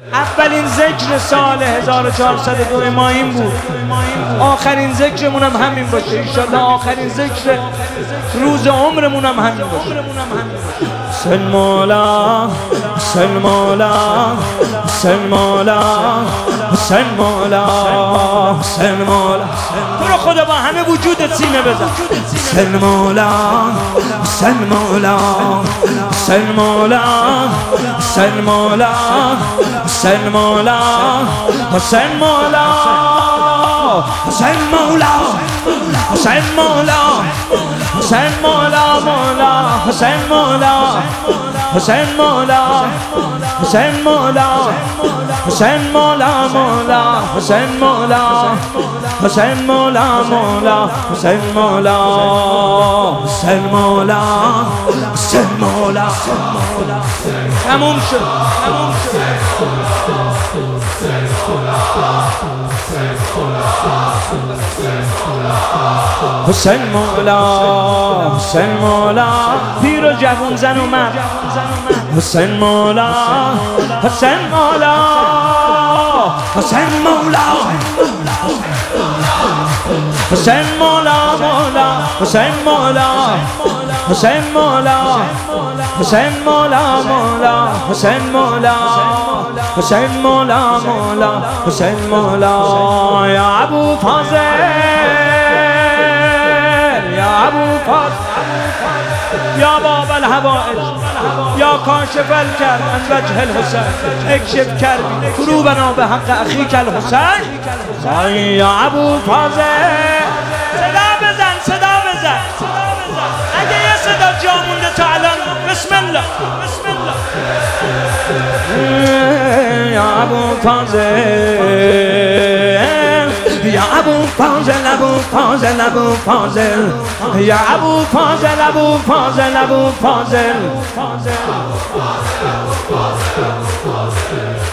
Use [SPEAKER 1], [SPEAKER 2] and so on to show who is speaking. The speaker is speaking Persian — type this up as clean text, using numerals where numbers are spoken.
[SPEAKER 1] اولین ذکر سال 1402 ما این بود، آخرین ذکرمون هم همین باشه انشالله، آخرین ذکر روز عمرمون هم همین باشه. حسین مولا، حسین مولا، حسین مولا، حسین مولا، حسین مولا، تو رو خدا با همه وجودت سینه بزن. حسین مولا، حسین مولا، حسین مولا، حسین مولا، حسین مولا، حسین مولا، حسین مولا، حسین مولا، حسین مولا، مولا حسین مولا، حسین مولا، حسین مولا، حسین مولا، مولا حسین مولا، حسین مولا، مولا حسین مولا، حسین مولا، حسین مولا. تموم شد، تموم شد. حسین مولا، حسین مولا، پیر و جوان زن و مرد. حسین مولا، حسین مولا، حسین مولا، حسین مولا، مولا حسین مولا، حسین مولا، حسین مولا، مولا حسین مولا، حسین مولا، مولا حسین مولا. یا ابو فاضل، یا ابو فاضل، یا باب الحوائج، یا کاشف الکرب عن وجه الحسین، اکشف کربی کروبنا به حق اخیک الحسین. یا ابو فاضل، صدا بزن، صدا بزن، اگه یه صدا جا مونده تا الان بسم الله، بسم الله. یا ابو فاضل، یا ابو فاضل، ابو فاضل، ابو فاضل، یا ابو فاضل، ابو فاضل، ابو فاضل.